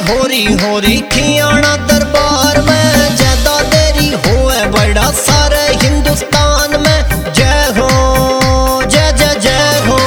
होरी होरी खियाना दरबार में, ज्यादा देरी होए बड़ा सारे हिंदुस्तान में। जय हो जय जय जय हो।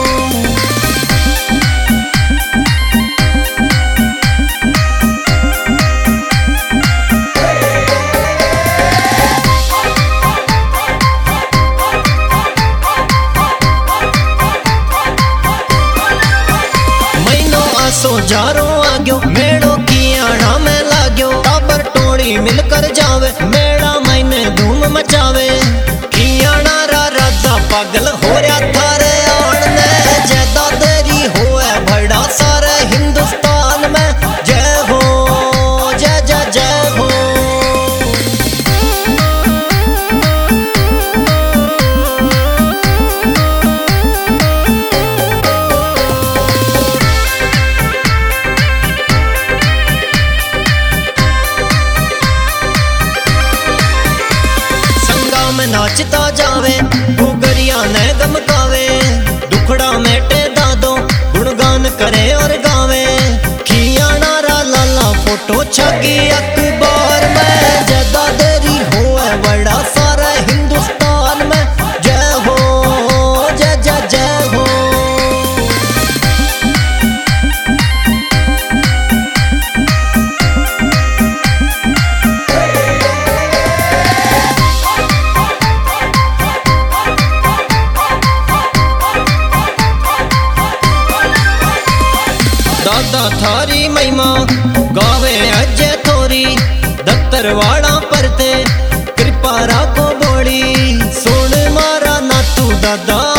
महीनों आसो जारो आग्यो, मेड़ो कियाना में लाग्यो। टाबर टोड़ी मिलकर जावे, मेड़ा मैंने धूम मचावे। कियाना रा राजा पागल हो रहा थारे आन में, ज्यादा देरी होए बड़ा सारे हिंदुस्तान में। जय हो जय जय जय हो। में नाचता जावे, गोगरिया ने गमकावे। दुखड़ा मेटे दादो गुणगान करे और गावे। खियाना रा लाला फोटो छगी अखबार में, ज्यादा देरी होए बड़ा सारा हिंदुस्तान में। जय हो जय जय जय हो। दादा थारी महिमा गावे अजय थोरी, दत्तरवाड़ा परते कृपा राखो बोड़ी। सुन मारा नातू दादा